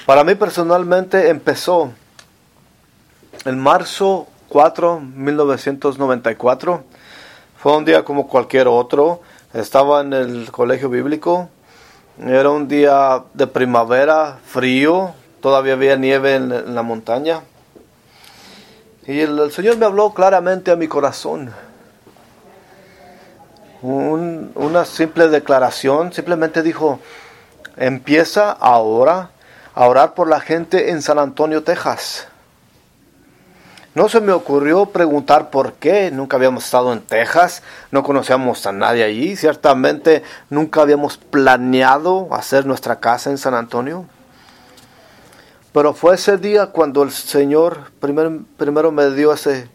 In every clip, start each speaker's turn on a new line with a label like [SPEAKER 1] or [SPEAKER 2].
[SPEAKER 1] Para mí personalmente empezó en marzo 4, 1994. Fue un día como cualquier otro. Estaba en el colegio bíblico. Era un día de primavera, frío. Todavía había nieve en la montaña. Y el Señor me habló claramente a mi corazón. Una simple declaración. Simplemente dijo: empieza ahora a orar por la gente en San Antonio, Texas. No se me ocurrió preguntar por qué. Nunca habíamos estado en Texas, no conocíamos a nadie allí. Ciertamente nunca habíamos planeado hacer nuestra casa en San Antonio. Pero fue ese día cuando el Señor primero me dio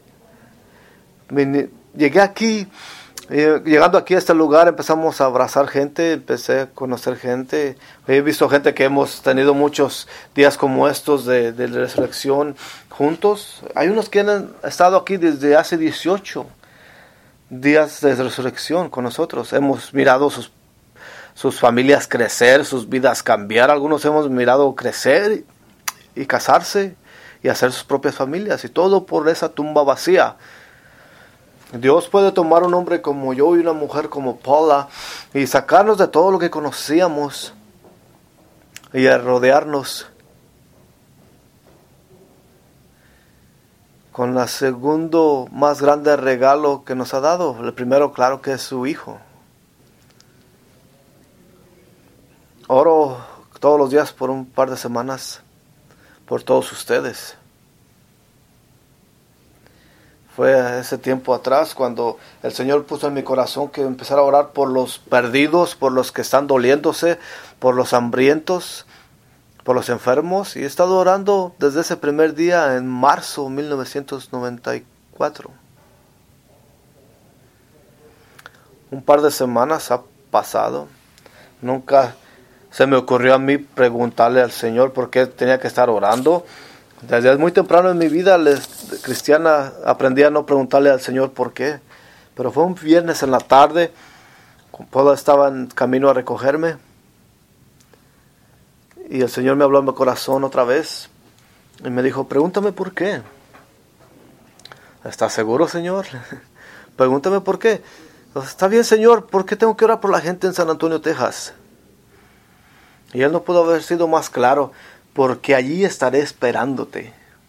[SPEAKER 1] llegué aquí. Llegando aquí a este lugar empezamos a abrazar gente, empecé a conocer gente. He visto gente que hemos tenido muchos días como estos de resurrección juntos. Hay unos que han estado aquí desde hace 18 días de resurrección con nosotros. Hemos mirado sus familias crecer, sus vidas cambiar. Algunos hemos mirado crecer y casarse y hacer sus propias familias, y todo por esa tumba vacía. Dios puede tomar un hombre como yo y una mujer como Paula y sacarnos de todo lo que conocíamos y a rodearnos con el segundo más grande regalo que nos ha dado. El primero, claro, que es su Hijo. Oro todos los días por un par de semanas por todos ustedes. Fue ese tiempo atrás cuando el Señor puso en mi corazón que empezara a orar por los perdidos, por los que están doliéndose, por los hambrientos, por los enfermos. Y he estado orando desde ese primer día en marzo de 1994. Un par de semanas ha pasado. Nunca se me ocurrió a mí preguntarle al Señor por qué tenía que estar orando. Desde muy temprano en mi vida cristiana aprendí a no preguntarle al Señor por qué. Pero fue un viernes en la tarde, Paula estaba en camino a recogerme, y el Señor me habló en mi corazón otra vez y me dijo: pregúntame por qué. ¿Estás seguro, Señor? Pregúntame por qué. Entonces, está bien, Señor, ¿por qué tengo que orar por la gente en San Antonio, Texas? Y Él no pudo haber sido más claro: porque allí estaré esperándote.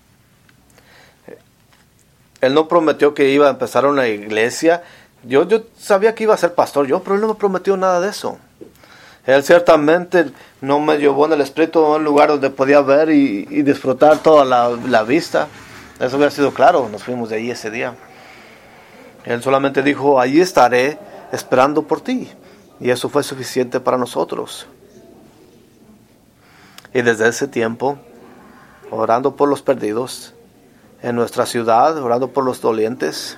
[SPEAKER 1] Él no prometió que iba a empezar una iglesia. Yo sabía que iba a ser pastor pero Él no me prometió nada de eso. Él ciertamente no me llevó en el espíritu a un lugar donde podía ver y disfrutar toda la vista. Eso hubiera sido claro. Nos fuimos de ahí ese día. Él solamente dijo: allí estaré esperando por ti. Y eso fue suficiente para nosotros. Y desde ese tiempo, orando por los perdidos en nuestra ciudad, orando por los dolientes,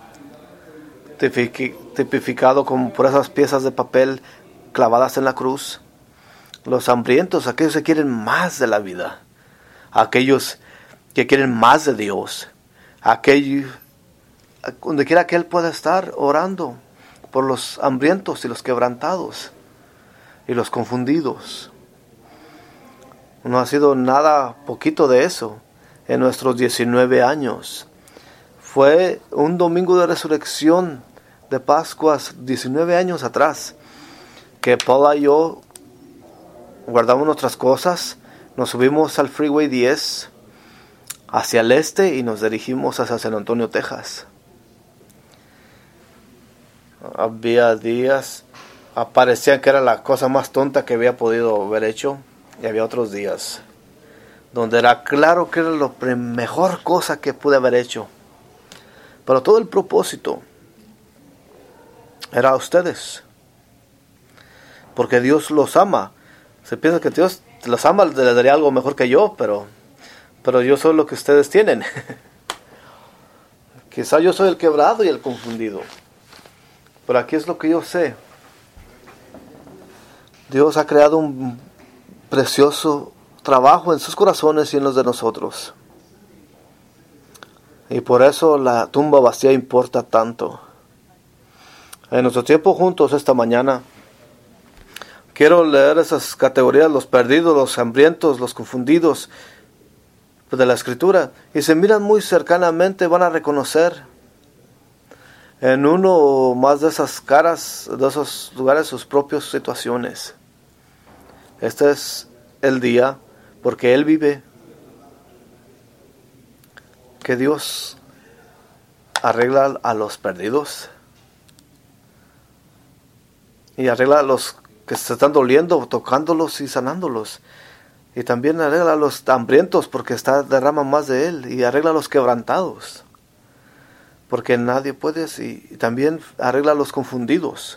[SPEAKER 1] tipificado como por esas piezas de papel clavadas en la cruz, los hambrientos, aquellos que quieren más de la vida, aquellos que quieren más de Dios, aquellos, donde quiera que Él pueda estar, orando por los hambrientos y los quebrantados y los confundidos. No ha sido nada poquito de eso en nuestros 19 años. Fue un domingo de resurrección de Pascuas 19 años atrás que Paula y yo guardamos nuestras cosas, nos subimos al Freeway 10 hacia el este y nos dirigimos hacia San Antonio, Texas. Había días, parecía que era la cosa más tonta que había podido haber hecho. Y había otros días donde era claro que era la mejor cosa que pude haber hecho. Pero todo el propósito era a ustedes. Porque Dios los ama. Se piensa que Dios los ama, les daría algo mejor que yo, pero yo soy lo que ustedes tienen. Quizá yo soy el quebrado y el confundido. Pero aquí es lo que yo sé. Dios ha creado un precioso trabajo en sus corazones y en los de nosotros. Y por eso la tumba vacía importa tanto. En nuestro tiempo juntos esta mañana, quiero leer esas categorías, los perdidos, los hambrientos, los confundidos de la Escritura, y se miran muy cercanamente, van a reconocer en uno o más de esas caras, de esos lugares, sus propias situaciones. Este es el día, porque Él vive, que Dios arregla a los perdidos y arregla a los que se están doliendo, tocándolos y sanándolos. Y también arregla a los hambrientos, porque derrama más de Él, y arregla a los quebrantados, porque nadie puede, y también arregla a los confundidos,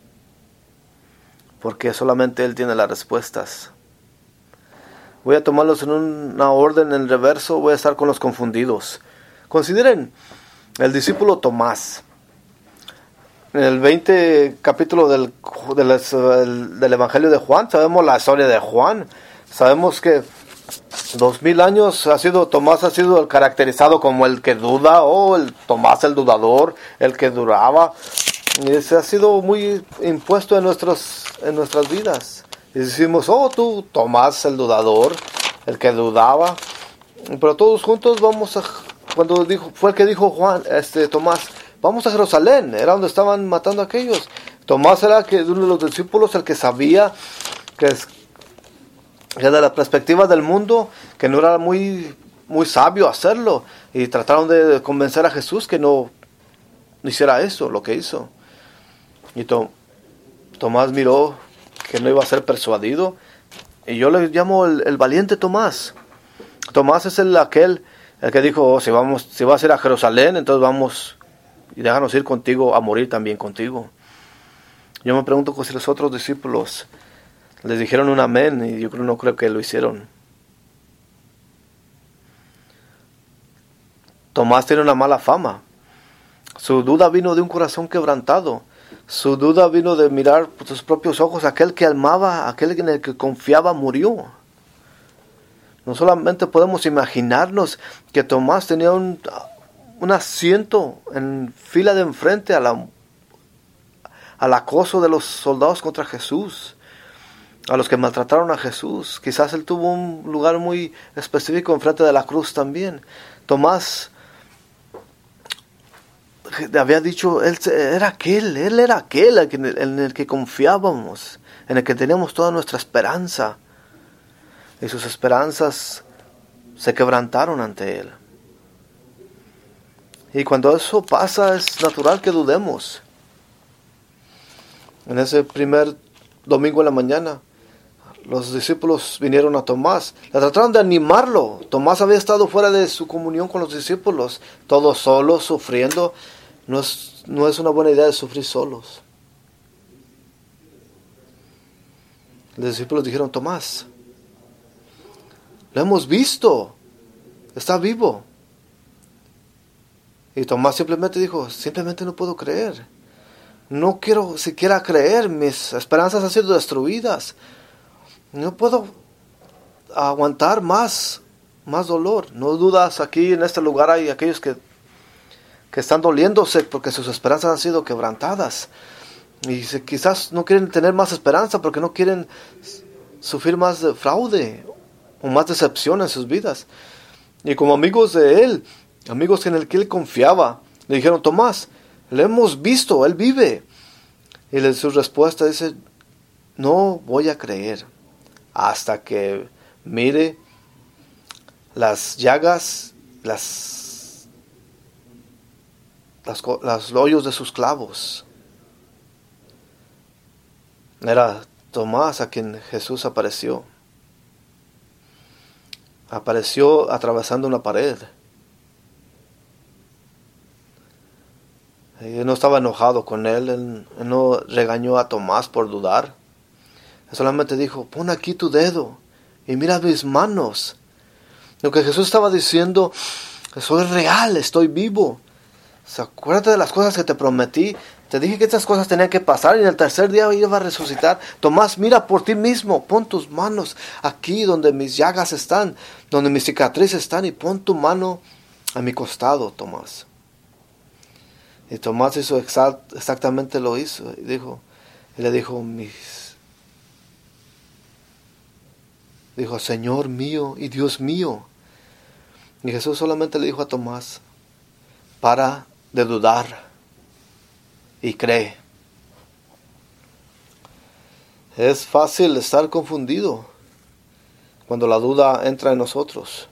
[SPEAKER 1] porque solamente Él tiene las respuestas. Voy a tomarlos en una orden en reverso. Voy a estar con los confundidos. Consideren el discípulo Tomás. En el 20 capítulo del Evangelio de Juan, sabemos la historia de Juan. Sabemos que 2000 años Tomás ha sido caracterizado como el que duda, o el Tomás el dudador, el que duraba. Y se ha sido muy impuesto en nuestras vidas. Y decimos, oh, tú, Tomás el dudador, el que dudaba. Pero todos juntos fue el que dijo Tomás, vamos a Jerusalén, era donde estaban matando a aquellos. Tomás era uno de los discípulos, el que sabía que desde la perspectiva del mundo, que no era muy, muy sabio hacerlo. Y trataron de convencer a Jesús que no hiciera eso, lo que hizo. Y Tomás miró que no iba a ser persuadido, y yo le llamo el valiente Tomás. Tomás es el que dijo, oh, si vas a ir a Jerusalén, entonces vamos y déjanos ir contigo a morir también contigo. Yo me pregunto si los otros discípulos les dijeron un amén, y yo no creo que lo hicieron. Tomás tiene una mala fama. Su duda vino de un corazón quebrantado. Su duda vino de mirar por sus propios ojos. Aquel que amaba, aquel en el que confiaba, murió. No solamente podemos imaginarnos que Tomás tenía un asiento en fila de enfrente al acoso de los soldados contra Jesús, a los que maltrataron a Jesús. Quizás él tuvo un lugar muy específico enfrente de la cruz también. Tomás había dicho, él era aquel en el que confiábamos, en el que teníamos toda nuestra esperanza. Y sus esperanzas se quebrantaron ante Él. Y cuando eso pasa, es natural que dudemos. En ese primer domingo en la mañana, los discípulos vinieron a Tomás. Le trataron de animarlo. Tomás había estado fuera de su comunión con los discípulos, todos solos, sufriendo. No es una buena idea de sufrir solos. Los discípulos dijeron, Tomás, lo hemos visto, está vivo. Y Tomás simplemente dijo, simplemente no puedo creer. No quiero siquiera creer, mis esperanzas han sido destruidas. No puedo aguantar más dolor. No dudas, aquí en este lugar hay aquellos que están doliéndose porque sus esperanzas han sido quebrantadas. Y quizás no quieren tener más esperanza porque no quieren sufrir más de fraude o más decepción en sus vidas. Y como amigos de él, amigos en el que él confiaba, le dijeron, Tomás, le hemos visto, él vive. Y su respuesta dice, no voy a creer hasta que mire las llagas, los hoyos de sus clavos. Era Tomás a quien Jesús apareció. Apareció atravesando una pared. Él no estaba enojado con él no regañó a Tomás por dudar. Él solamente dijo, pon aquí tu dedo y mira mis manos. Lo que Jesús estaba diciendo, soy real, estoy vivo. Acuérdate de las cosas que te prometí. Te dije que estas cosas tenían que pasar y en el tercer día iba a resucitar. Tomás, mira por ti mismo. Pon tus manos aquí donde mis llagas están, donde mis cicatrices están, y pon tu mano a mi costado, Tomás. Y Tomás hizo exactamente lo hizo. Y le dijo, Dijo, Señor mío y Dios mío. Y Jesús solamente le dijo a Tomás, para de dudar y cree. Es fácil estar confundido cuando la duda entra en nosotros.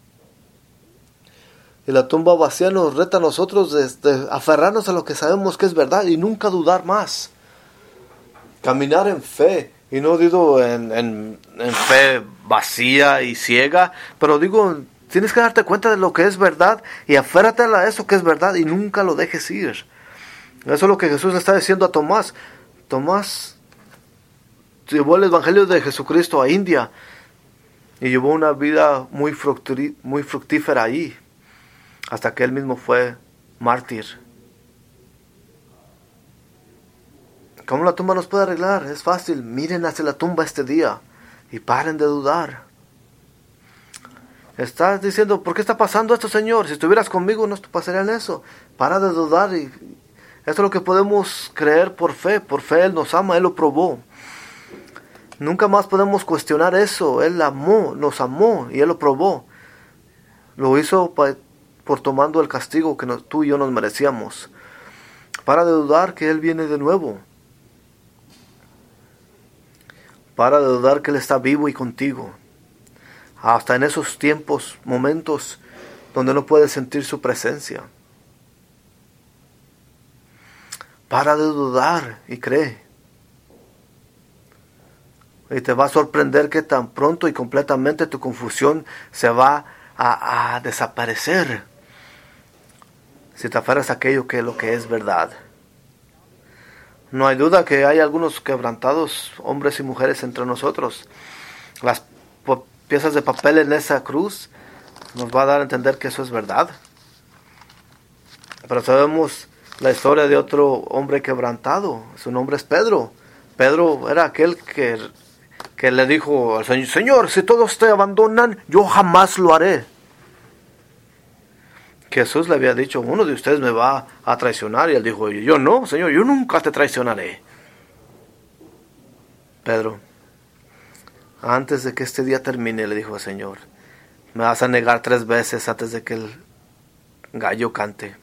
[SPEAKER 1] Y la tumba vacía nos reta a nosotros de aferrarnos a lo que sabemos que es verdad y nunca dudar más. Caminar en fe. Y no digo en fe vacía y ciega, pero digo, tienes que darte cuenta de lo que es verdad y aférrate a eso que es verdad y nunca lo dejes ir. Eso es lo que Jesús le está diciendo a Tomás. Tomás llevó el Evangelio de Jesucristo a India y llevó una vida muy fructífera allí, hasta que él mismo fue mártir. ¿Cómo la tumba nos puede arreglar? Es fácil. Miren hacia la tumba este día y paren de dudar. Estás diciendo, ¿por qué está pasando esto, Señor? Si estuvieras conmigo no pasaría en eso. Para de dudar. Y esto es lo que podemos creer por fe. Por fe Él nos ama, Él lo probó. Nunca más podemos cuestionar eso. Él nos amó y Él lo probó. Lo hizo por tomando el castigo que tú y yo nos merecíamos. Para de dudar que Él viene de nuevo. Para de dudar que Él está vivo y contigo. Hasta en esos tiempos, momentos donde no puedes sentir su presencia. Para de dudar y cree. Y te va a sorprender que tan pronto y completamente tu confusión se va a desaparecer. Si te aferras a aquello que lo que es verdad. No hay duda que hay algunos quebrantados hombres y mujeres entre nosotros. Las piezas de papel en esa cruz nos va a dar a entender que eso es verdad. Pero sabemos la historia de otro hombre quebrantado. Su nombre es Pedro. Pedro era aquel que le dijo al Señor, Señor, si todos te abandonan, yo jamás lo haré. Jesús le había dicho, uno de ustedes me va a traicionar. Y él dijo, yo no, Señor, yo nunca te traicionaré. Pedro, antes de que este día termine, le dijo al Señor, me vas a negar 3 veces antes de que el gallo cante.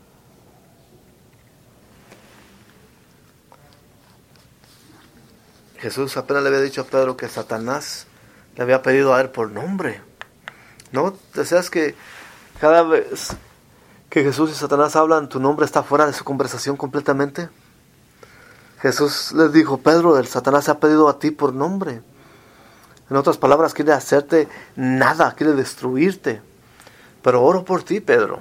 [SPEAKER 1] Jesús apenas le había dicho a Pedro que Satanás le había pedido a él por nombre. ¿No deseas que cada vez que Jesús y Satanás hablan, tu nombre está fuera de su conversación completamente? Jesús les dijo, Pedro, el Satanás se ha pedido a ti por nombre. En otras palabras, quiere hacerte nada, quiere destruirte. Pero oro por ti, Pedro.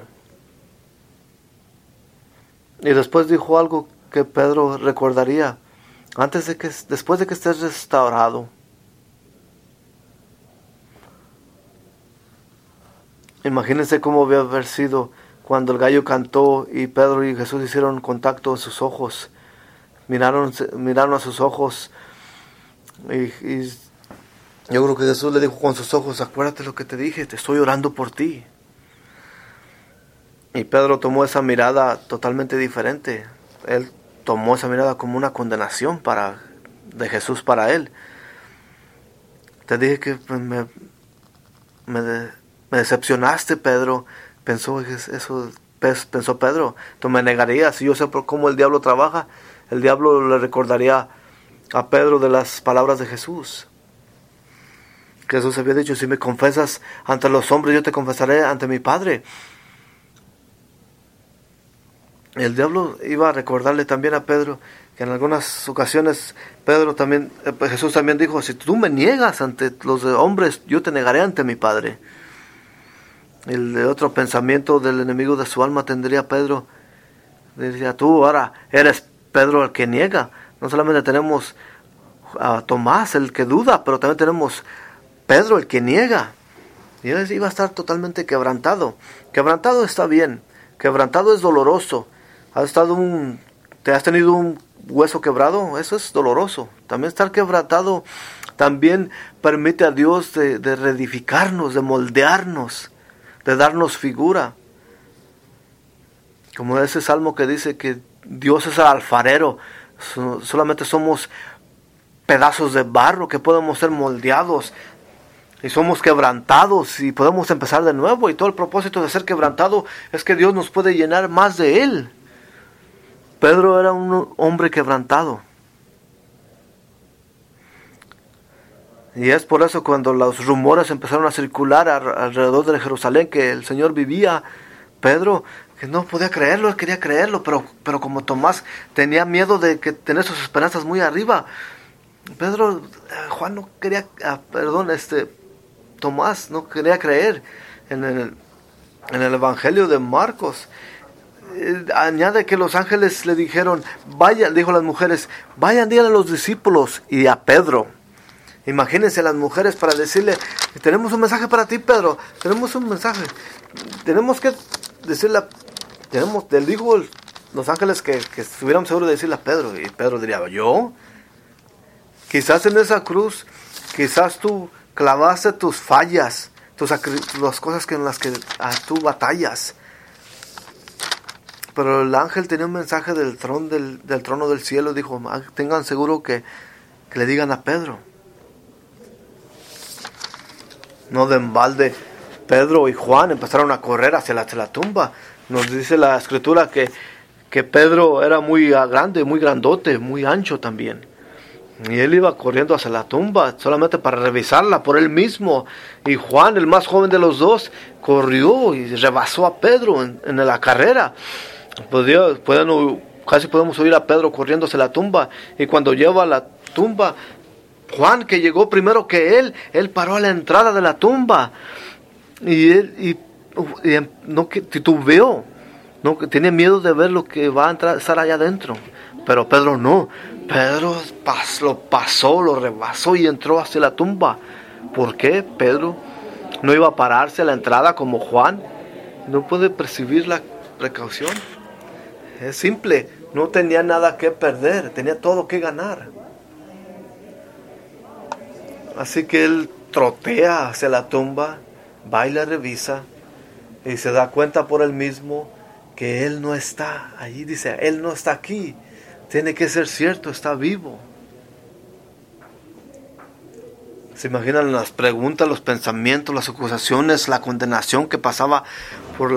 [SPEAKER 1] Y después dijo algo que Pedro recordaría. Después de que estés restaurado. Imagínense cómo había haber sido cuando el gallo cantó y Pedro y Jesús hicieron contacto en sus ojos. Miraron a sus ojos y yo creo que Jesús le dijo con sus ojos, acuérdate lo que te dije, te estoy orando por ti. Y Pedro tomó esa mirada totalmente diferente. Él tomó esa mirada como una condenación de Jesús para él. Te dije que me decepcionaste, Pedro. Pensó Pedro, tú me negarías. Si yo sé cómo el diablo trabaja, el diablo le recordaría a Pedro de las palabras de Jesús. Jesús había dicho, si me confesas ante los hombres, yo te confesaré ante mi Padre. El diablo iba a recordarle también a Pedro que en algunas ocasiones Jesús también dijo, si tú me niegas ante los hombres, yo te negaré ante mi Padre. El de otro pensamiento del enemigo de su alma tendría Pedro. Decía, tú ahora eres Pedro el que niega. No solamente tenemos a Tomás el que duda, pero también tenemos Pedro el que niega. Y él iba a estar totalmente quebrantado. Quebrantado está bien. Quebrantado es doloroso. ¿Te has tenido un hueso quebrado? Eso es doloroso. También estar quebrantado también permite a Dios de reedificarnos, de moldearnos, de darnos figura. Como ese salmo que dice que Dios es el alfarero. Solamente somos pedazos de barro que podemos ser moldeados. y somos quebrantados y podemos empezar de nuevo, y todo el propósito de ser quebrantado es que Dios nos puede llenar más de Él. Pedro era un hombre quebrantado. Y es por eso cuando los rumores empezaron a circular alrededor de Jerusalén que el Señor vivía, Pedro, que no podía creerlo, él quería creerlo, pero como Tomás tenía miedo de que tener sus esperanzas muy arriba, Juan no quería, Tomás no quería creer en el Evangelio de Marcos. Añade que los ángeles le dijeron, vayan, dijo las mujeres, vayan, díganle a los discípulos y a Pedro. Imagínense las mujeres para decirle, tenemos un mensaje para ti, Pedro, tenemos un mensaje, tenemos que decirle, le dijo los ángeles que estuviéramos seguros de decirle a Pedro, y Pedro diría, ¿yo? Quizás en esa cruz, quizás tú clavaste tus fallas, las cosas en las que tú batallas. Pero el ángel tenía un mensaje del trono del cielo, dijo, tengan seguro que le digan a Pedro. No de embalde, Pedro y Juan empezaron a correr hacia la tumba. Nos dice la escritura que Pedro era muy grande, muy grandote, muy ancho también. Y él iba corriendo hacia la tumba solamente para revisarla por él mismo. Y Juan, el más joven de los dos, corrió y rebasó a Pedro en la carrera. Casi podemos oír a Pedro corriendo hacia la tumba. Y cuando lleva a la tumba, Juan, que llegó primero que él paró a la entrada de la tumba. Y él no titubeó, no tiene miedo de ver lo que va a estar allá adentro. Pero Pedro no. Pedro lo rebasó y entró hacia la tumba. ¿Por qué? Pedro no iba a pararse a la entrada como Juan. No puede percibir la precaución. Es simple, no tenía nada que perder, tenía todo que ganar. Así que él trotea hacia la tumba, va y la revisa y se da cuenta por él mismo que él no está allí. Dice, él no está aquí. Tiene que ser cierto, está vivo. ¿Se imaginan las preguntas, los pensamientos, las acusaciones, la condenación que pasaba por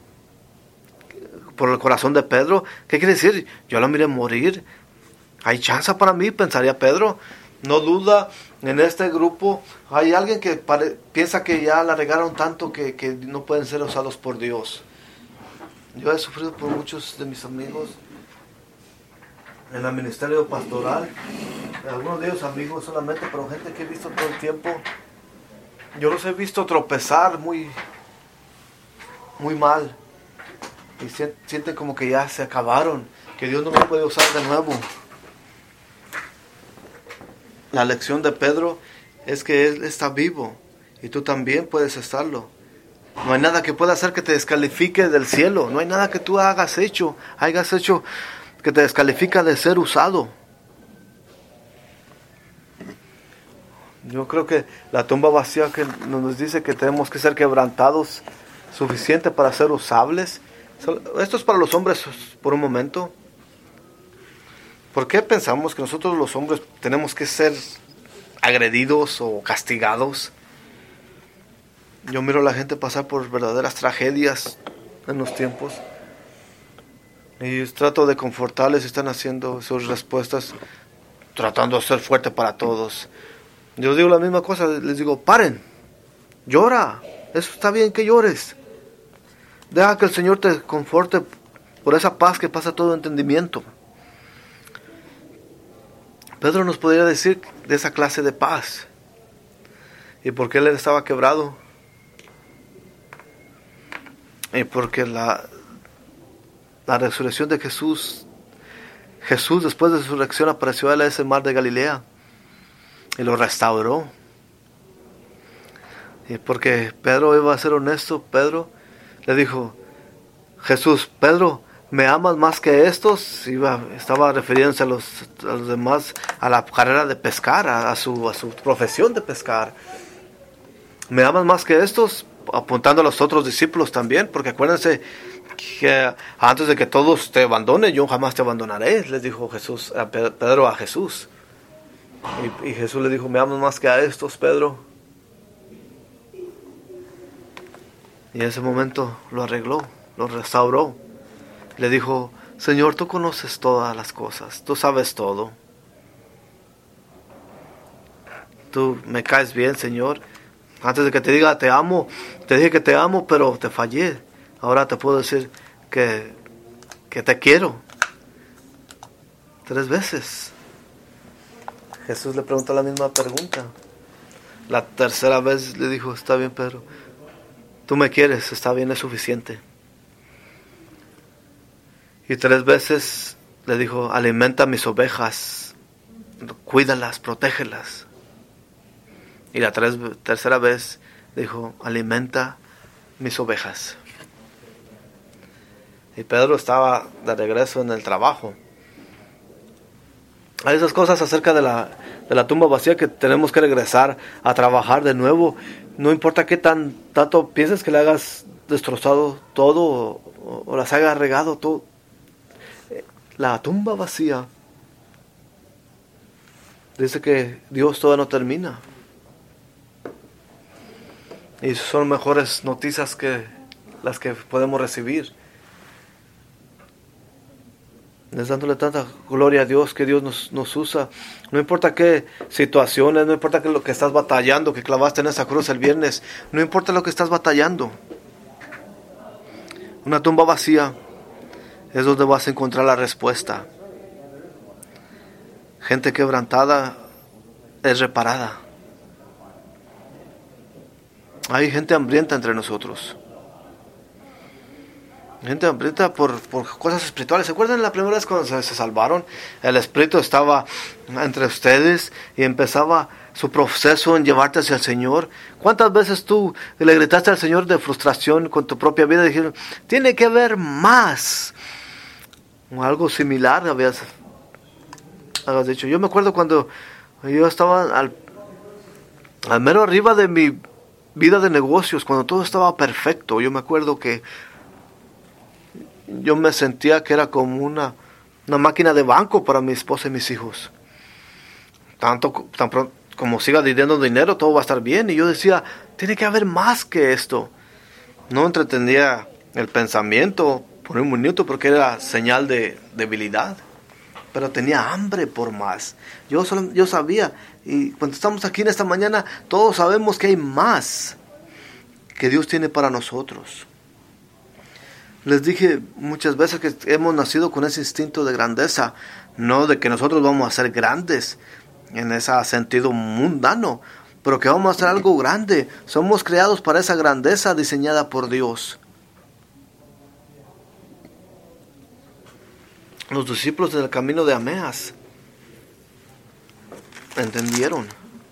[SPEAKER 1] el corazón de Pedro? ¿Qué quiere decir? Yo lo miré morir. ¿Hay chance para mí? Pensaría Pedro. No duda, en este grupo hay alguien que piensa que ya la regaron tanto que no pueden ser usados por Dios. Yo he sufrido por muchos de mis amigos en el ministerio pastoral, algunos de ellos amigos solamente, pero gente que he visto todo el tiempo. Yo los he visto tropezar muy mal y sienten como que ya se acabaron, que Dios no me puede usar de nuevo. La lección de Pedro es que Él está vivo y tú también puedes estarlo. No hay nada que pueda hacer que te descalifique del cielo. No hay nada que tú hayas hecho que te descalifica de ser usado. Yo creo que la tumba vacía que nos dice que tenemos que ser quebrantados suficiente para ser usables. Esto es para los hombres por un momento. ¿Por qué pensamos que nosotros los hombres tenemos que ser agredidos o castigados? Yo miro a la gente pasar por verdaderas tragedias en los tiempos y trato de confortarles. Están haciendo sus respuestas, tratando de ser fuerte para todos. Yo les digo la misma cosa, les digo, paren, llora, eso está bien que llores. Deja que el Señor te conforte por esa paz que pasa todo entendimiento. Pedro nos podría decir de esa clase de paz. ¿Y por qué él estaba quebrado? Y porque la resurrección de Jesús después de su resurrección apareció a él en ese mar de Galilea y lo restauró. Y porque Pedro iba a ser honesto, Pedro le dijo, Jesús, Pedro, ¿me amas más que estos? Estaba refiriéndose a los demás, a la carrera de pescar, a su profesión de pescar. ¿Me amas más que estos? Apuntando a los otros discípulos también, porque acuérdense que antes de que todos te abandonen, yo jamás te abandonaré, les dijo Pedro a Jesús. Y Jesús le dijo, ¿me amas más que a estos, Pedro? Y en ese momento lo arregló, lo restauró. Le dijo: Señor, tú conoces todas las cosas, tú sabes todo. Tú me caes bien, Señor. Antes de que te diga te amo, te dije que te amo, pero te fallé. Ahora te puedo decir que te quiero. 3 veces. Jesús le preguntó la misma pregunta. La tercera vez le dijo: está bien, Pedro, tú me quieres, está bien, es suficiente. Y 3 veces le dijo: alimenta mis ovejas, cuídalas, protégelas. Y la tercera vez dijo: alimenta mis ovejas. Y Pedro estaba de regreso en el trabajo. Hay esas cosas acerca de la tumba vacía que tenemos que regresar a trabajar de nuevo. No importa qué tanto pienses que le hagas destrozado todo o las hagas regado todo. La tumba vacía dice que Dios todavía no termina. Y son mejores noticias que las que podemos recibir. Es dándole tanta gloria a Dios que Dios nos usa. No importa qué situaciones, no importa lo que estás batallando, que clavaste en esa cruz el viernes. No importa lo que estás batallando. Una tumba vacía es donde vas a encontrar la respuesta. Gente quebrantada es reparada. Hay gente hambrienta entre nosotros. Gente hambrienta por cosas espirituales. ¿Se acuerdan la primera vez cuando se salvaron? El Espíritu estaba entre ustedes y empezaba su proceso en llevarte hacia el Señor. ¿Cuántas veces tú le gritaste al Señor de frustración con tu propia vida? Dijeron: tiene que haber más. O algo similar habías dicho. Yo me acuerdo cuando yo estaba al mero arriba de mi vida de negocios, cuando todo estaba perfecto. Yo me acuerdo que yo me sentía que era como una máquina de banco para mi esposa y mis hijos. Tan pronto como siga dinero, todo va a estar bien. Y yo decía: tiene que haber más que esto. No entretenía el pensamiento por un minuto porque era señal de debilidad. Pero tenía hambre por más. Yo sabía. Y cuando estamos aquí en esta mañana, todos sabemos que hay más que Dios tiene para nosotros. Les dije muchas veces que hemos nacido con ese instinto de grandeza, no de que nosotros vamos a ser grandes en ese sentido mundano, pero que vamos a hacer algo grande. Somos creados para esa grandeza diseñada por Dios. Los discípulos en el camino de Emaús entendieron.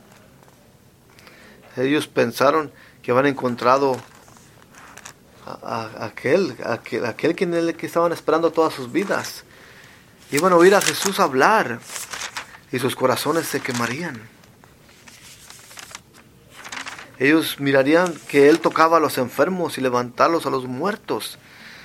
[SPEAKER 1] Ellos pensaron que habían encontrado aquel que estaban esperando todas sus vidas. Iban a oír a Jesús hablar y sus corazones se quemarían. Ellos mirarían que Él tocaba a los enfermos y levantarlos a los muertos.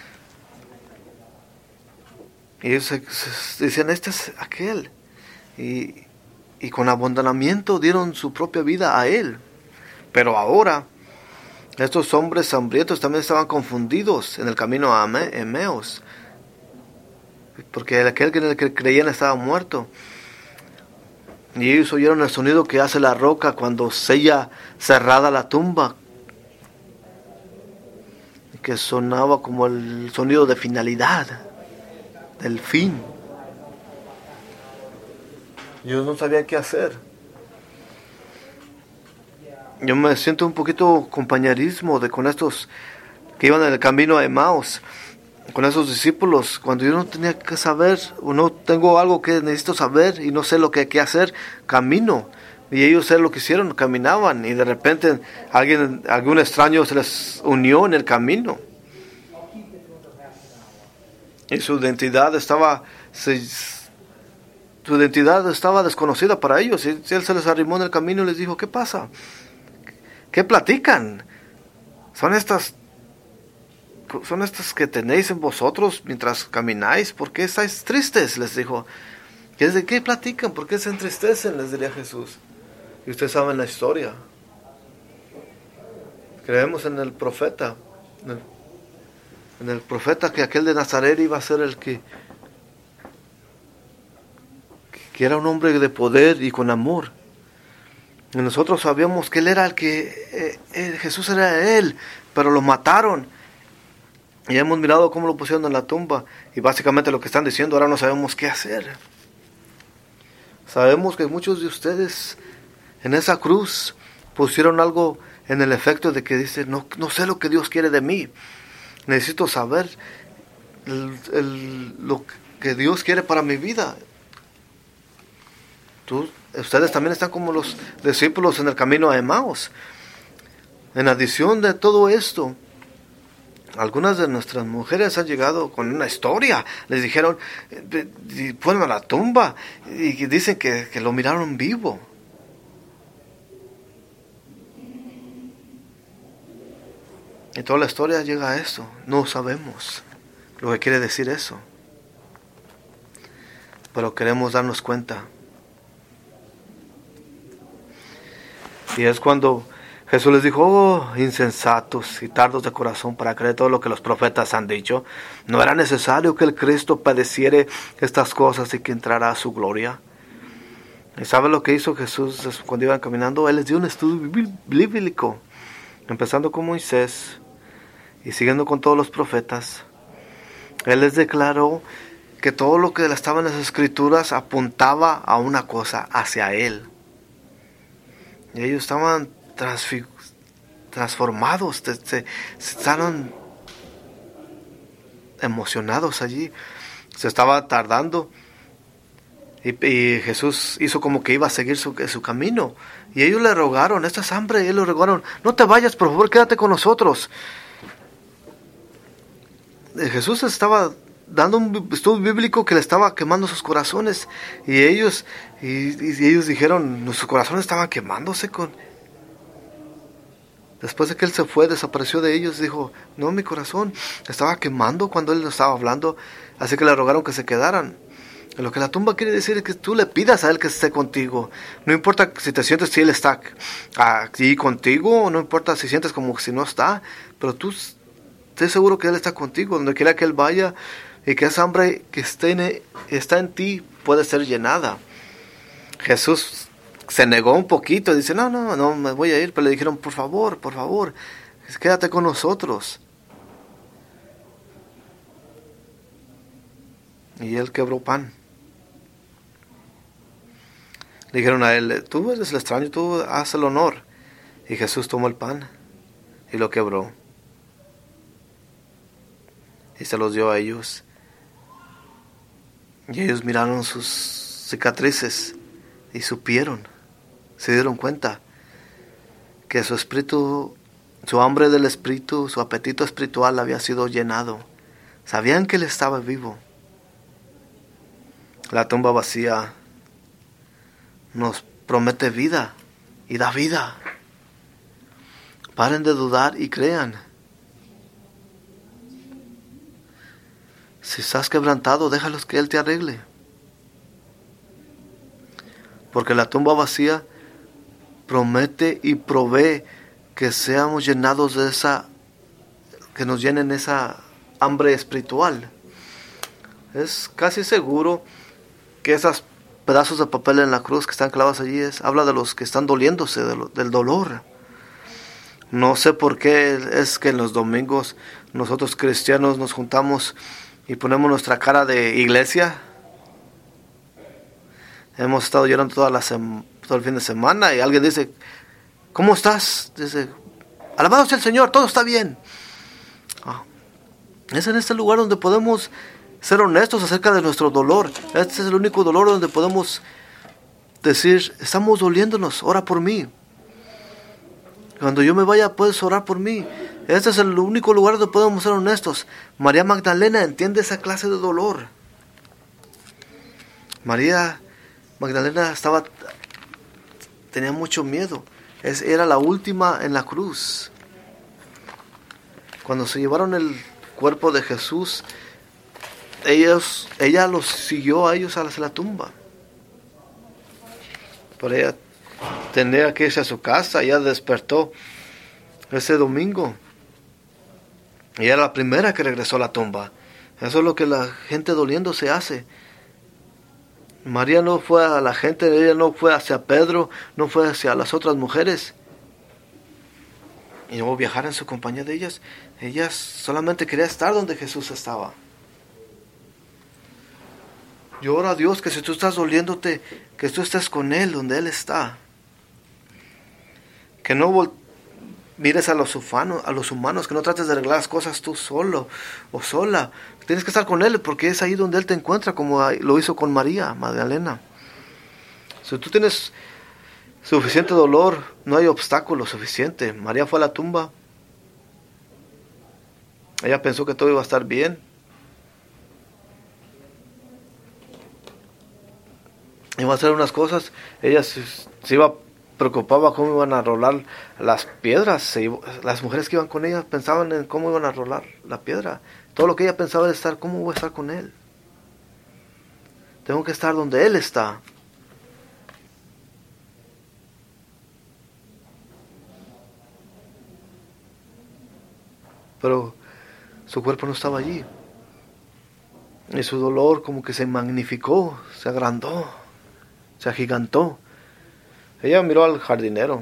[SPEAKER 1] Y ellos decían: este es aquel. Y con abandonamiento dieron su propia vida a Él. Pero ahora estos hombres hambrientos también estaban confundidos en el camino a Emaús, porque aquel en el que creían estaba muerto. Y ellos oyeron el sonido que hace la roca cuando sella cerrada la tumba, que sonaba como el sonido de finalidad, del fin. Ellos no sabían qué hacer. Yo me siento un poquito compañerismo con estos que iban en el camino a Emaús, con esos discípulos. Cuando yo no tenía que saber, o no tengo algo que necesito saber y no sé lo que hay que hacer, camino. Y ellos sé lo que hicieron, caminaban, y de repente algún extraño se les unió en el camino. Y su identidad estaba desconocida para ellos. Y él se les arrimó en el camino y les dijo: ¿qué pasa? ¿Qué platican? ¿Son estas que tenéis en vosotros mientras camináis? ¿Por qué estáis tristes? Les dijo. ¿De qué platican? ¿Por qué se entristecen? Les diría Jesús. Y ustedes saben la historia. Creemos en el profeta. en el profeta, que aquel de Nazaret iba a ser el que era un hombre de poder y con amor. Y nosotros sabíamos que él era el que, Jesús era él, pero lo mataron. Y hemos mirado cómo lo pusieron en la tumba. Y básicamente lo que están diciendo, ahora no sabemos qué hacer. Sabemos que muchos de ustedes en esa cruz pusieron algo en el efecto de que dice, no sé lo que Dios quiere de mí. Necesito saber lo que Dios quiere para mi vida. Ustedes también están como los discípulos en el camino a Emaús. En adición de todo esto, algunas de nuestras mujeres han llegado con una historia. Les dijeron, fueron a la tumba y dicen que lo miraron vivo. Y toda la historia llega a eso. No sabemos lo que quiere decir eso, pero queremos darnos cuenta. Y es cuando Jesús les dijo, oh, insensatos y tardos de corazón para creer todo lo que los profetas han dicho. ¿No era necesario que el Cristo padeciere estas cosas y que entrara a su gloria? ¿Y sabe lo que hizo Jesús cuando iban caminando? Él les dio un estudio bíblico, empezando con Moisés y siguiendo con todos los profetas. Él les declaró que todo lo que estaba en las escrituras apuntaba a una cosa, hacia Él. Y ellos estaban transformados, estaban emocionados allí. Se estaba tardando. Y Jesús hizo como que iba a seguir su camino. Y ellos le rogaron, esta es hambre, y ellos le rogaron, no te vayas, por favor, quédate con nosotros. Jesús estaba dando un estudio bíblico que le estaba quemando sus corazones. Y ellos dijeron, nuestros corazones estaban quemándose Después de que Él se fue, desapareció de ellos, dijo, no, mi corazón estaba quemando cuando Él estaba hablando. Así que le rogaron que se quedaran. Lo que la tumba quiere decir es que tú le pidas a Él que esté contigo. No importa si te sientes si Él está aquí contigo, o no importa si sientes como si no está, pero tú estés seguro que Él está contigo, donde quiera que Él vaya, y que esa hambre que está en ti puede ser llenada. Jesús se negó un poquito, dice, no, me voy a ir, pero le dijeron, por favor, quédate con nosotros. Y Él quebró pan. Le dijeron a Él, tú eres el extraño, tú haz el honor. Y Jesús tomó el pan y lo quebró. Y se los dio a ellos. Y ellos miraron sus cicatrices y supieron, se dieron cuenta que su espíritu, su hambre del espíritu, su apetito espiritual había sido llenado. Sabían que Él estaba vivo. La tumba vacía nos promete vida y da vida. Paren de dudar y crean. Si estás quebrantado, déjalos que Él te arregle. Porque la tumba vacía promete y provee que seamos llenados de que nos llenen esa hambre espiritual. Es casi seguro que esos pedazos de papel en la cruz que están clavados allí habla de los que están doliéndose del dolor. No sé por qué es que en los domingos nosotros cristianos nos juntamos y ponemos nuestra cara de iglesia. Hemos estado llorando todo el fin de semana y alguien dice, ¿cómo estás? Dice, alabado sea el Señor, todo está bien. Es en este lugar donde podemos ser honestos acerca de nuestro dolor. Este es el único dolor donde podemos decir, estamos doliéndonos, ora por mí. Cuando yo me vaya, puedes orar por mí. Este es el único lugar donde podemos ser honestos. María Magdalena entiende esa clase de dolor. María Magdalena tenía mucho miedo. Era la última en la cruz. Cuando se llevaron el cuerpo de Jesús, ella los siguió a ellos hacia la tumba. Pero ella tenía que irse a su casa. Ella despertó ese domingo Ella era la primera que regresó a la tumba. Eso es lo que la gente doliendo se hace. María no fue a la gente, ella no fue hacia Pedro, no fue hacia las otras mujeres. Y no viajar en su compañía de ellas. Ella solamente quería estar donde Jesús estaba. Yo oro a Dios que si tú estás doliéndote, que tú estés con Él donde Él está. Que no mires a los humanos, que no trates de arreglar las cosas tú solo o sola. Tienes que estar con Él porque es ahí donde Él te encuentra, como lo hizo con María Magdalena. Si tú tienes suficiente dolor, no hay obstáculo suficiente. María fue a la tumba. Ella pensó que todo iba a estar bien. Iba a hacer unas cosas. Ella se preocupaba cómo iban a rolar las piedras. Las mujeres que iban con ella pensaban en cómo iban a rolar la piedra. Todo lo que ella pensaba era estar, ¿cómo voy a estar con Él? Tengo que estar donde Él está. Pero su cuerpo no estaba allí. Y su dolor como que se magnificó, se agrandó, se agigantó. Ella miró al jardinero.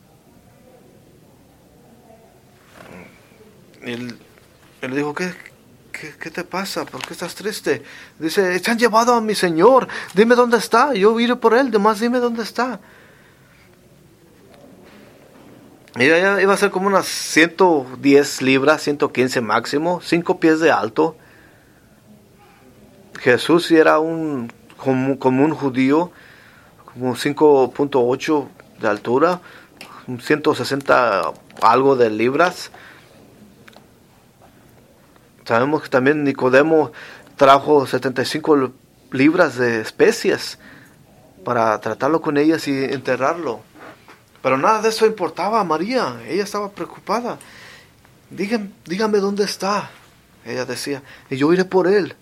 [SPEAKER 1] Él le dijo, ¿qué te pasa? ¿Por qué estás triste? Dice, se han llevado a mi Señor. Dime dónde está. Yo iré por Él. Además, dime dónde está. Ella iba a ser como unas 110 libras, 115 máximo, 5 pies de alto. Jesús sí era como un judío, como 5.8 de altura, 160 algo de libras. Sabemos que también Nicodemo trajo 75 libras de especias para tratarlo con ellas y enterrarlo. Pero nada de eso importaba a María. Ella estaba preocupada. Dígame dónde está, ella decía, y yo iré por él.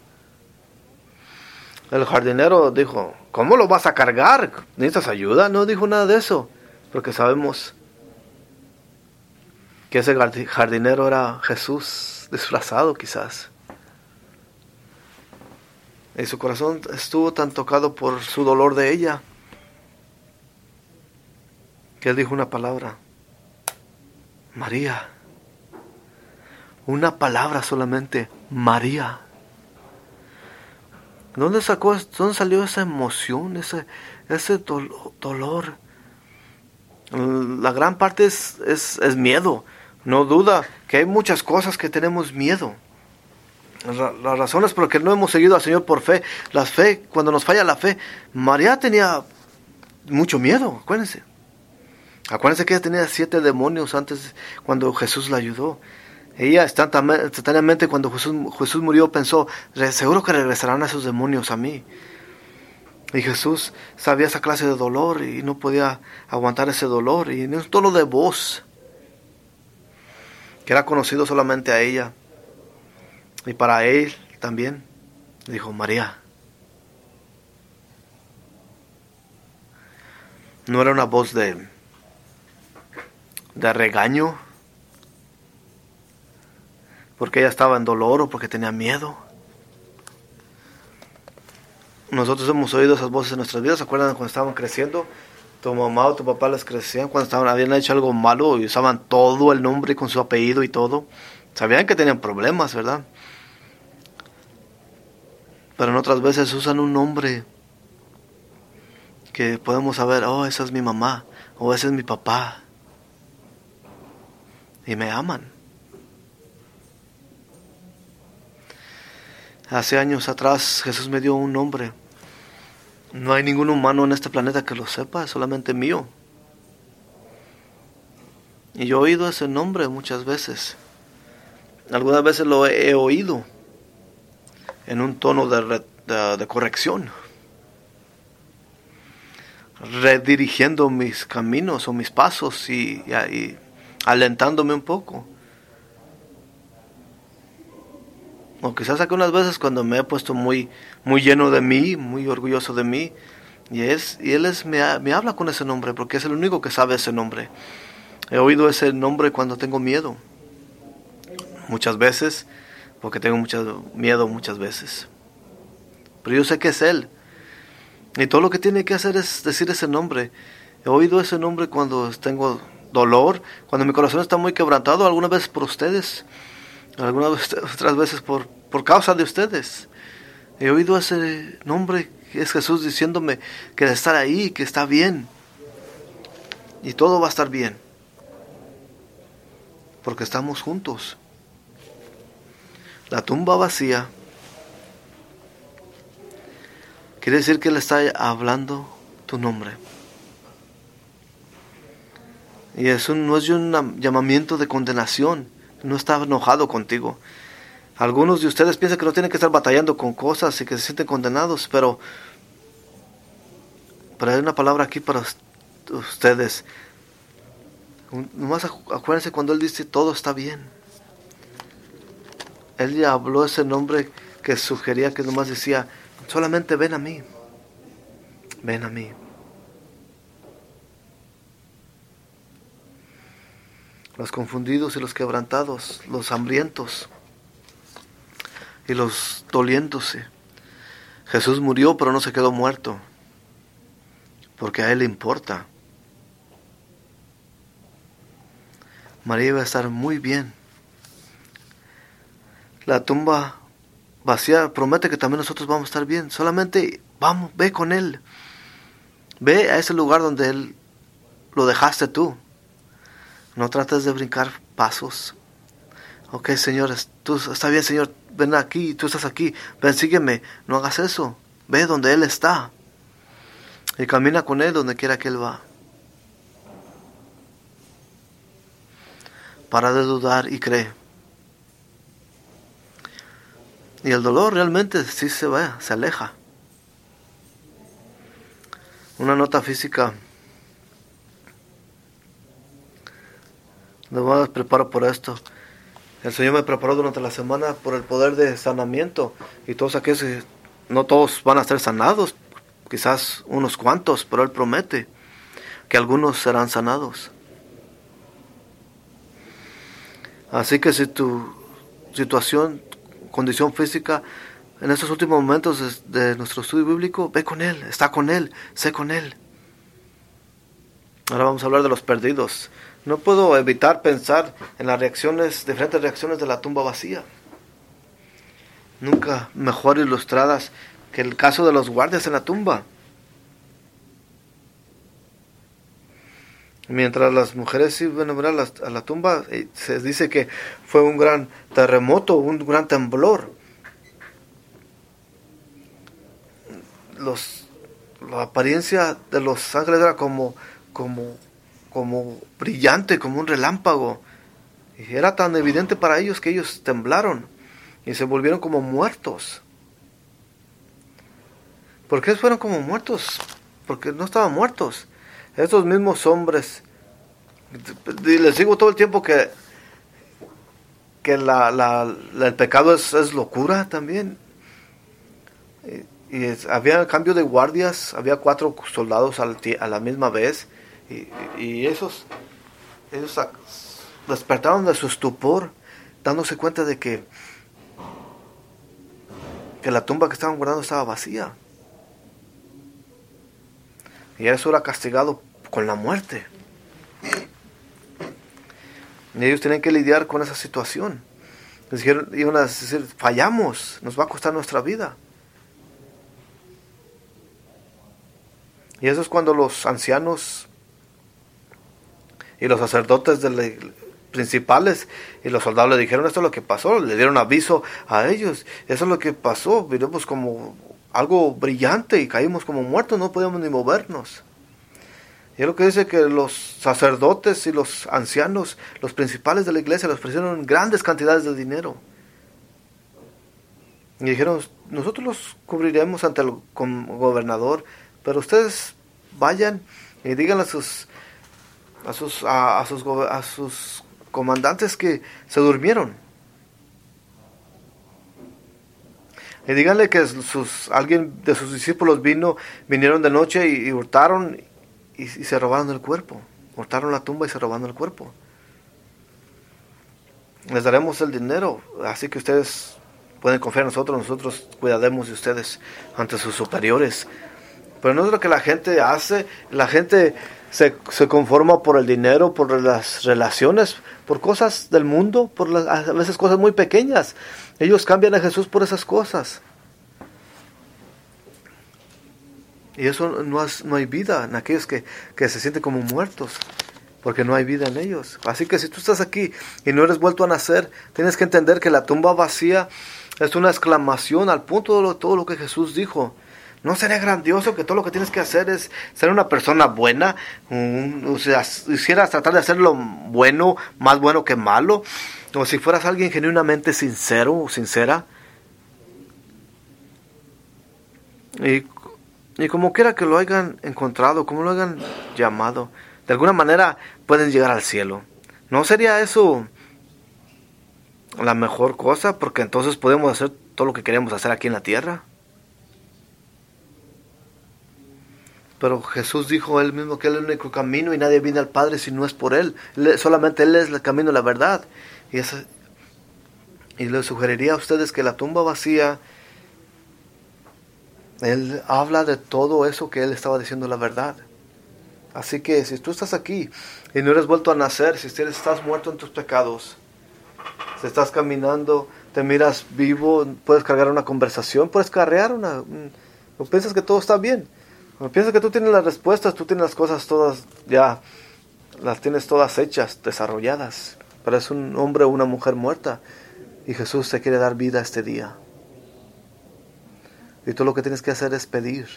[SPEAKER 1] El jardinero dijo, ¿cómo lo vas a cargar? ¿Necesitas ayuda? No dijo nada de eso, porque sabemos que ese jardinero era Jesús disfrazado quizás. Y su corazón estuvo tan tocado por su dolor de ella, que él dijo una palabra, María. Una palabra solamente, María. ¿Dónde salió esa emoción, ese dolor? La gran parte es miedo. No duda que hay muchas cosas que tenemos miedo. La razón es porque no hemos seguido al Señor por fe. Cuando nos falla la fe, María tenía mucho miedo, acuérdense. Acuérdense que ella tenía 7 demonios antes, cuando Jesús la ayudó. Ella instantáneamente cuando Jesús murió pensó, seguro que regresarán esos demonios a mí. Y Jesús sabía esa clase de dolor y no podía aguantar ese dolor. Y un tono de voz que era conocido solamente a ella. Y para él también dijo, María. No era una voz de regaño, porque ella estaba en dolor o porque tenía miedo. Nosotros hemos oído esas voces en nuestras vidas. ¿Se acuerdan cuando estaban creciendo? Tu mamá o tu papá les crecían cuando habían hecho algo malo y usaban todo el nombre con su apellido y todo. Sabían que tenían problemas, ¿verdad? Pero en otras veces usan un nombre que podemos saber, oh, esa es mi mamá o ese es mi papá. Y me aman. Hace años atrás Jesús me dio un nombre. No hay ningún humano en este planeta que lo sepa, es solamente mío. Y yo he oído ese nombre muchas veces. Algunas veces lo he oído en un tono de corrección, redirigiendo mis caminos o mis pasos y alentándome un poco. O quizás algunas veces cuando me he puesto muy lleno de mí, muy orgulloso de mí, y él me habla con ese nombre, porque es el único que sabe ese nombre. He oído ese nombre cuando tengo miedo. muchas veces, porque tengo mucho miedo muchas veces. Pero yo sé que es Él. Y todo lo que tiene que hacer es decir ese nombre. He oído ese nombre cuando tengo dolor, cuando mi corazón está muy quebrantado, algunas veces por ustedes, otras veces por causa de ustedes. He oído ese nombre que es Jesús diciéndome que de estar ahí, que está bien. Y todo va a estar bien. Porque estamos juntos. La tumba vacía quiere decir que Él está hablando tu nombre. Y no es un llamamiento de condenación. No está enojado contigo. Algunos de ustedes piensan que no tienen que estar batallando con cosas y que se sienten condenados, pero hay una palabra aquí para ustedes. Nomás acuérdense cuando Él dice todo está bien. Él ya habló ese nombre que sugería, que nomás decía, solamente ven a mí. Ven a mí. Los confundidos y los quebrantados, los hambrientos y los doliéndose. Jesús murió, pero no se quedó muerto, porque a Él le importa. María iba a estar muy bien. La tumba vacía promete que también nosotros vamos a estar bien. Solamente vamos, ve con Él. Ve a ese lugar donde Él lo dejaste tú. No trates de brincar pasos. Ok, Señor, tú está bien, Señor, ven aquí, tú estás aquí, ven, sígueme. No hagas eso. Ve donde Él está. Y camina con Él donde quiera que Él va. Para de dudar y cree. Y el dolor realmente sí se va, se aleja. Una nota física. Me preparo por esto. El Señor me preparó durante la semana por el poder de sanamiento. Y todos aquellos, no todos van a ser sanados. Quizás unos cuantos, pero Él promete que algunos serán sanados. Así que si tu situación, condición física, en estos últimos momentos de nuestro estudio bíblico, ve con Él, está con Él, sé con Él. Ahora vamos a hablar de los perdidos. No puedo evitar pensar en las diferentes reacciones de la tumba vacía. Nunca mejor ilustradas que el caso de los guardias en la tumba. Mientras las mujeres iban a ver a la tumba, se dice que fue un gran terremoto, un gran temblor. La apariencia de los ángeles era como brillante, como un relámpago. Y era tan evidente para ellos que ellos temblaron y se volvieron como muertos. ¿Por qué fueron como muertos? Porque no estaban muertos. Estos mismos hombres, y les digo todo el tiempo que el pecado es locura también. Había cambio de guardias, había 4 soldados a la misma vez, y ellos despertaron de su estupor, dándose cuenta de que la tumba que estaban guardando estaba vacía. Y eso era castigado con la muerte. Y ellos tenían que lidiar con esa situación. Iban a decir, fallamos, nos va a costar nuestra vida. Y eso es cuando los ancianos y los sacerdotes principales y los soldados le dijeron, esto es lo que pasó, le dieron aviso a ellos, eso es lo que pasó, vimos como algo brillante y caímos como muertos, no podíamos ni movernos. Y es lo que dice que los sacerdotes y los ancianos, los principales de la iglesia, les ofrecieron grandes cantidades de dinero. Y dijeron, nosotros los cubriremos ante el gobernador, pero ustedes vayan y digan a sus comandantes que se durmieron. Y díganle que alguien de sus discípulos vinieron de noche y hurtaron y se robaron el cuerpo. Hurtaron la tumba y se robaron el cuerpo. les daremos el dinero, así que ustedes pueden confiar en nosotros, nosotros cuidaremos de ustedes ante sus superiores. Pero no es lo que la gente hace. La gente se conforma por el dinero, por las relaciones, por cosas del mundo, a veces cosas muy pequeñas. Ellos cambian a Jesús por esas cosas. Y eso no hay vida en aquellos que se sienten como muertos, porque no hay vida en ellos. Así que si tú estás aquí y no eres vuelto a nacer, tienes que entender que la tumba vacía es una exclamación al punto de todo lo que Jesús dijo. ¿No sería grandioso que todo lo que tienes que hacer es ser una persona buena? O sea, quisieras tratar de hacer lo bueno, más bueno que malo. O si fueras alguien genuinamente sincero o sincera. Y como quiera que lo hayan encontrado, como lo hayan llamado, de alguna manera pueden llegar al cielo. ¿No sería eso la mejor cosa? Porque entonces podemos hacer todo lo que queremos hacer aquí en la tierra. Pero Jesús dijo él mismo que Él es el único camino y nadie viene al Padre si no es por Él. Solamente Él es el camino y la verdad. Y les sugeriría a ustedes que la tumba vacía, Él habla de todo eso que Él estaba diciendo la verdad. Así que si tú estás aquí y no eres vuelto a nacer, si estás muerto en tus pecados, si estás caminando, te miras vivo, puedes cargar una conversación, puedes carrear o piensas que todo está bien. Piensas que tú tienes las respuestas, tú tienes las cosas todas ya, las tienes todas hechas, desarrolladas. Pero es un hombre o una mujer muerta y Jesús te quiere dar vida este día. Y tú lo que tienes que hacer es pedir.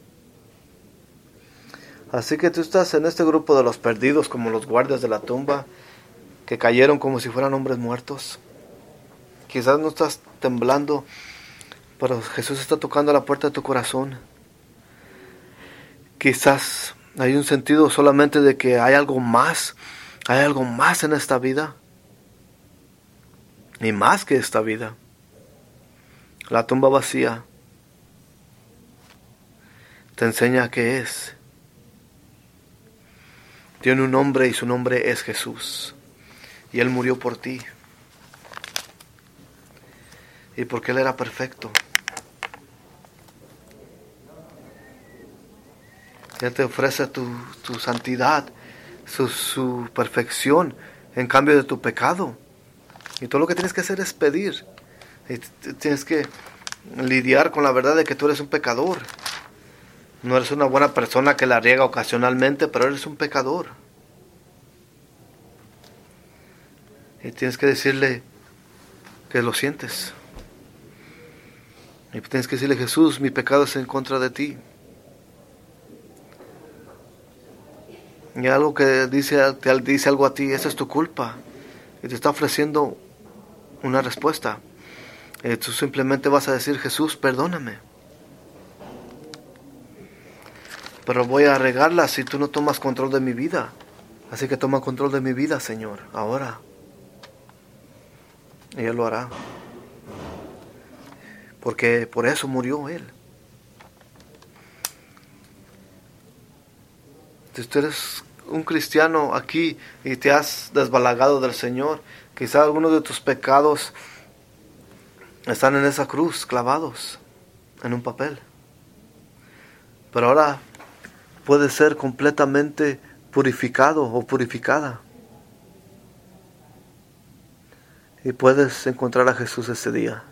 [SPEAKER 1] Así que tú estás en este grupo de los perdidos, como los guardias de la tumba, que cayeron como si fueran hombres muertos. Quizás no estás temblando, pero Jesús está tocando la puerta de tu corazón. Quizás hay un sentido solamente de que hay algo más en esta vida, y más que esta vida. La tumba vacía te enseña qué es. Tiene un nombre y su nombre es Jesús, y Él murió por ti, y porque Él era perfecto. Él te ofrece tu santidad, su perfección en cambio de tu pecado. Y todo lo que tienes que hacer es pedir. Y tienes que lidiar con la verdad de que tú eres un pecador. No eres una buena persona que la riega ocasionalmente, pero eres un pecador. Y tienes que decirle que lo sientes. Y tienes que decirle: Jesús, mi pecado es en contra de ti. Y algo que te dice algo a ti, esa es tu culpa. Y te está ofreciendo una respuesta. Y tú simplemente vas a decir: Jesús, perdóname. Pero voy a regarla si tú no tomas control de mi vida. Así que toma control de mi vida, Señor, ahora. Y Él lo hará. Porque por eso murió Él. Si tú eres un cristiano aquí y te has desbalagado del Señor, quizá algunos de tus pecados están en esa cruz, clavados en un papel. Pero ahora puedes ser completamente purificado o purificada. Y puedes encontrar a Jesús ese día.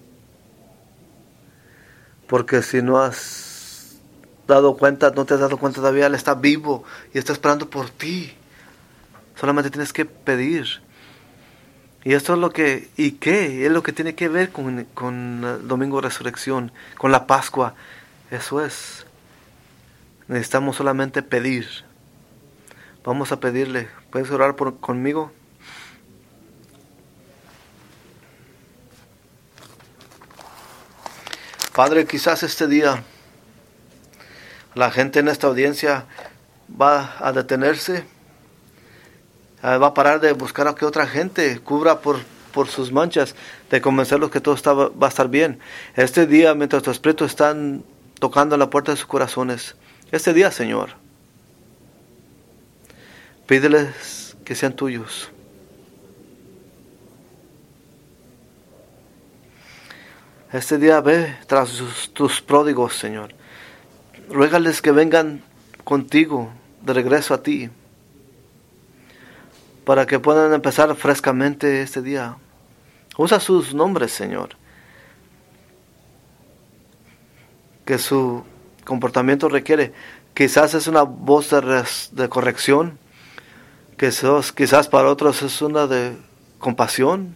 [SPEAKER 1] Porque si no has dado cuenta, no te has dado cuenta todavía, Él está vivo y está esperando por ti. Solamente tienes que pedir. Y esto es lo que, ¿y qué? Es lo que tiene que ver con el Domingo de Resurrección, con la Pascua. Eso es. Necesitamos solamente pedir. Vamos a pedirle. ¿Puedes orar conmigo? Padre, quizás este día la gente en esta audiencia va a detenerse, va a parar de buscar a que otra gente cubra por sus manchas, de convencerlos que todo va a estar bien. Este día, mientras tu espíritu están tocando la puerta de sus corazones, este día, Señor, pídeles que sean tuyos. Este día ve tras tus pródigos, Señor. Ruégales que vengan contigo, de regreso a ti, para que puedan empezar frescamente este día. Usa sus nombres, Señor. Que su comportamiento requiere. Quizás es una voz de corrección. Quizás para otros es una de compasión.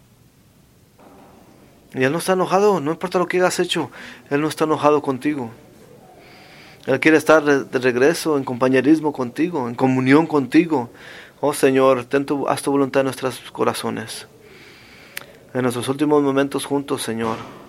[SPEAKER 1] Y Él no está enojado, no importa lo que hayas hecho. Él no está enojado contigo. Él quiere estar de regreso en compañerismo contigo, en comunión contigo. Oh Señor, haz tu voluntad en nuestros corazones. En nuestros últimos momentos juntos, Señor.